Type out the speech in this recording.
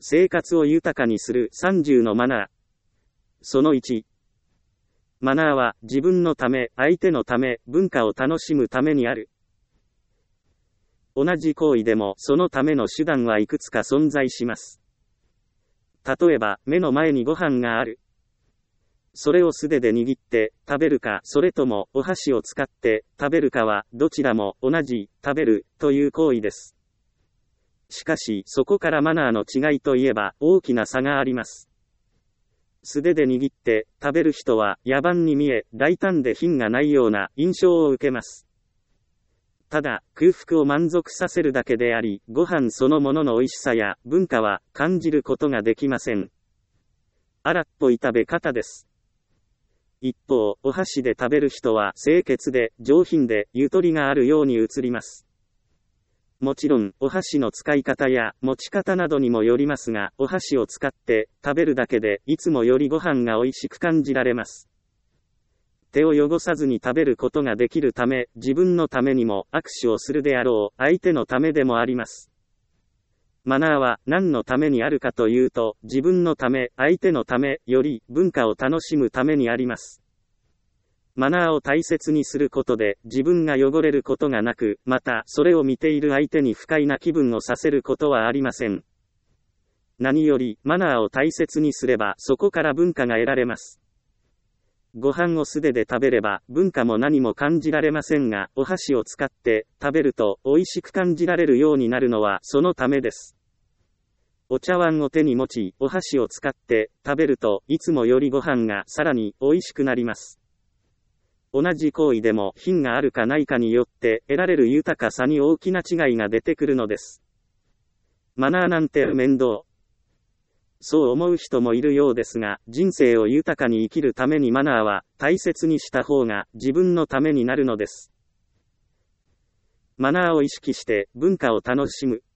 生活を豊かにする30のマナー。その1。マナーは自分のため、相手のため、文化を楽しむためにある。同じ行為でもそのための手段はいくつか存在します。例えば、目の前にご飯がある。それを素手で握って食べるか、それともお箸を使って食べるかは、どちらも同じ、食べるという行為です。しかし、そこからマナーの違いといえば大きな差があります。素手で握って食べる人は野蛮に見え、大胆で品がないような印象を受けます。ただ、空腹を満足させるだけであり、ご飯そのものの美味しさや文化は感じることができません。荒っぽい食べ方です。一方、お箸で食べる人は清潔で上品でゆとりがあるように映ります。もちろん、お箸の使い方や持ち方などにもよりますが、お箸を使って食べるだけでいつもよりご飯が美味しく感じられます。手を汚さずに食べることができるため、自分のためにも握手をするであろう相手のためでもあります。マナーは何のためにあるかというと、自分のため、相手のためより文化を楽しむためにあります。マナーを大切にすることで自分が汚れることがなく、またそれを見ている相手に不快な気分をさせることはありません。何よりマナーを大切にすればそこから文化が得られます。ご飯を素手で食べれば文化も何も感じられませんが、お箸を使って食べると美味しく感じられるようになるのはそのためです。お茶碗を手に持ち、お箸を使って食べるといつもよりご飯がさらに美味しくなります。同じ行為でも品があるかないかによって得られる豊かさに大きな違いが出てくるのです。マナーなんて面倒。そう思う人もいるようですが、人生を豊かに生きるためにマナーは大切にした方が自分のためになるのです。マナーを意識して文化を楽しむ。